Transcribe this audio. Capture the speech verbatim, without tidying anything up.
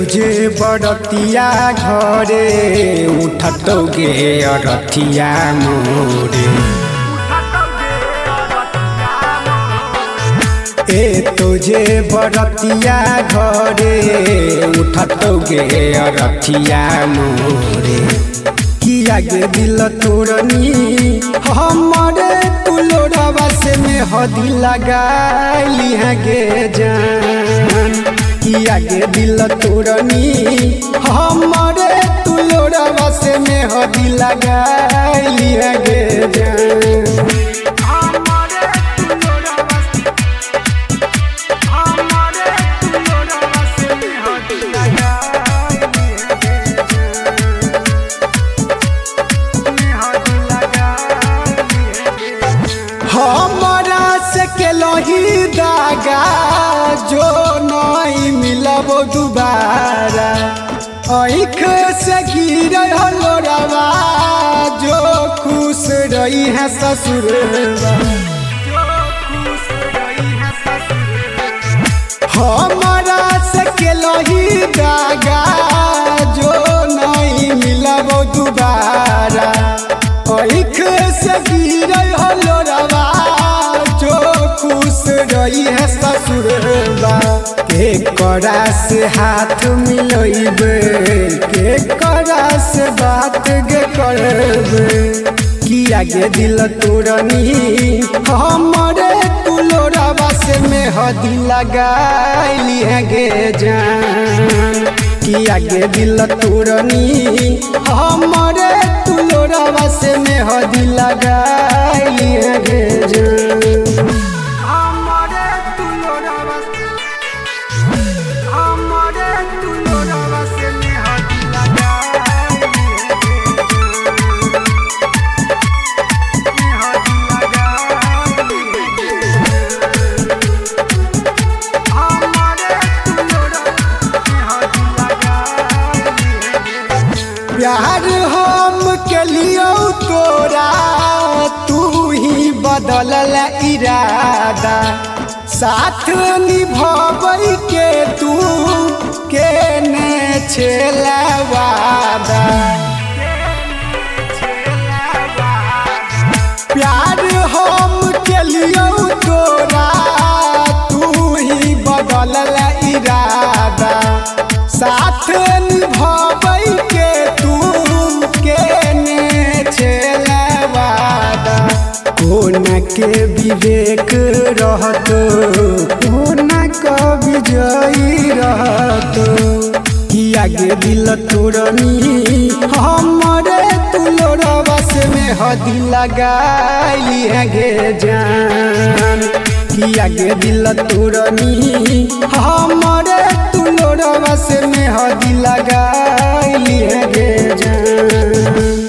तुझे बड़तिया घरे उठतोगे अरथिया मोरे। ए तुझे बड़तिया घरे उठतोगे अरथिया मोरे। किया गे दिल तोरनी हमारे तुलोरवा से में हदी लगाई है गे जान। किया गे दिल तोरनी हमारे तुलोरवा से में हदी लगाई है गे जान। हमारा से केलही दागा जो नहीं मिलबो दोबारा। आँख से गिर हलोरवा जो खुश रही है ससुरवा। हमारा से केलही दागा जो नहीं मिलबो दोबारा। आँख से गिर हलोरवा जो खुश रही है ससुरवा। के करा से हाथ मिलइबे के करा से बात गे करबे। किया गे दिल तोरनी हमारे तुलोरवा से में हदी लगाई है गे जान। किया गे दिल तोरनी हमारे तुलोरवा से में हदी लगाई है गे जान। प्यार हम के लियो तोरा तू ही बदलल इरादा। साथ निभाबै के तू के ने छेला वादा। प्यार हम के लियो तोरा तू ही बदलल इरादा। साथ निभाबै के तू के ने छेला वादा। कोन के विवेक रहतो कोन का विजयी रहतो। किया गे दिल तोरनी हमारे तुलोरवा से में हदी लगाई है गे जान। किया गे दिल तोरनी हमारे तुलोरवा से में हदी लगाई है गे जान।